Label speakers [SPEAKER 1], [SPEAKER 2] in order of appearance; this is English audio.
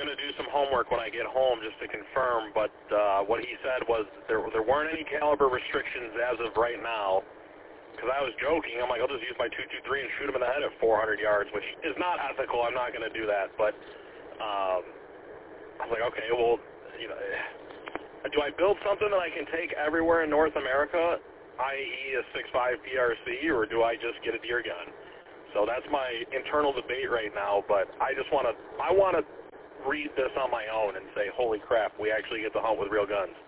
[SPEAKER 1] going to do some homework when I get home just to confirm, but what he said was there weren't any caliber restrictions as of right now, because I was joking. I'm like, I'll just use my .223 and shoot him in the head at 400 yards, which is not ethical. I'm not going to do that, but I was like, okay, well, you know, do I build something that I can take everywhere in North America, i.e. a 6.5 PRC, or do I just get a deer gun? So that's my internal debate right now, but I want to read this on my own and say, holy crap, we actually get to hunt with real guns.